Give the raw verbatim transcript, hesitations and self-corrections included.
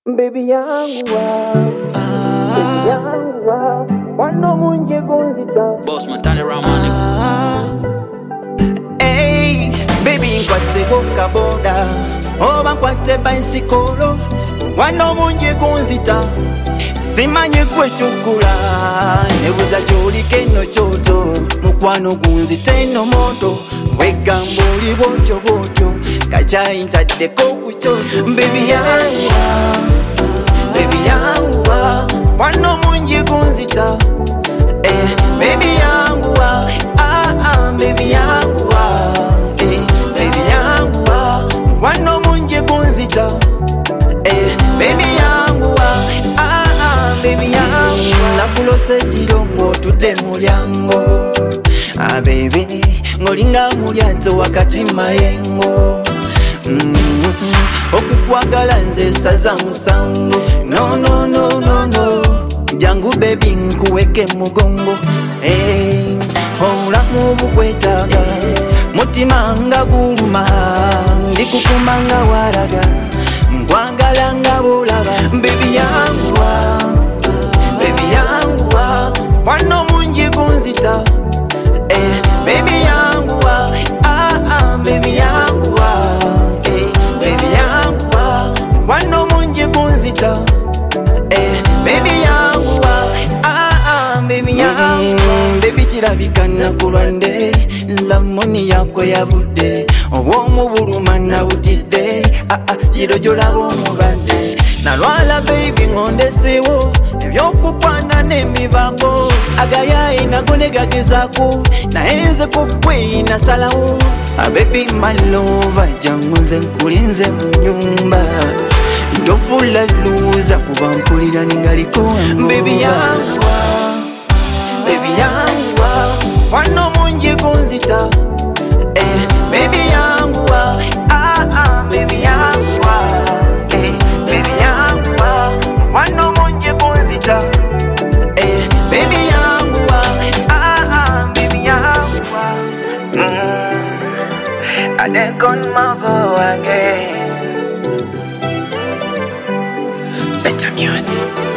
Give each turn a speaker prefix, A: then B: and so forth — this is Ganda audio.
A: Baby yangu wa, baby yangu wa, wano munje gonzita.
B: Boss Montana Ramani.
C: Hey, baby nkwate boka boda, oba nkwate bicycle, wano munje gonzita. Simanye kwe chukula, nebuza choli keno choto, mukwano gunzite no moto, wegambo li bocho bocho, kacha intade koku choto. Baby yangu wa, baby yangu wa, wano munje gonzita. Eh, baby yangu wa, ah ah, baby yangu wa, eh, baby yangu wa, wano munje gonzita. Eh, baby yangu wa, ah ah, baby yangu wa. Nakulose chirongo tude mulyango, ah baby, ngolinga mulyanzo wakati mayengo. Mm-hmm. Okukwagala nze saza musango. No no no no no, jangu baby nkuweke mugongo. Hey, olamu bukwetaga, mutima nga guluma, ndikukumanga walaga, nkwagala nga bolaba. Baby yangu wa, baby yangu wa, wano munje gonzita. Eh, baby yangu wa, ah ah, baby yangu wa, eh, baby yangu wa, wano munje gonzita. Eh, baby yangu wa, ah ah, baby yangu wa. Baby chirabika nakulwande, lamoni yako yavude, owomu buluma nawutide, ah ah, chirojola bomulwande. Nalwala baby ngondesewo, ebyokukwana n'emivango, agayayi nagone gagezako, naenze kukwe nasalawo. Ah baby my lover, jangu nze nkulinze mu nyumba, ndovula luza kuba mpulira ningaliko. Baby yangu wa, baby yangu wa, wano munje gonzita. Eh, baby yangu wa, ah ah, baby yangu wa, eh, baby yangu wa, wano munje gonzita. Eh, baby yangu wa, ah ah, baby yangu wa. Mm, I done gone my vow again. Better music.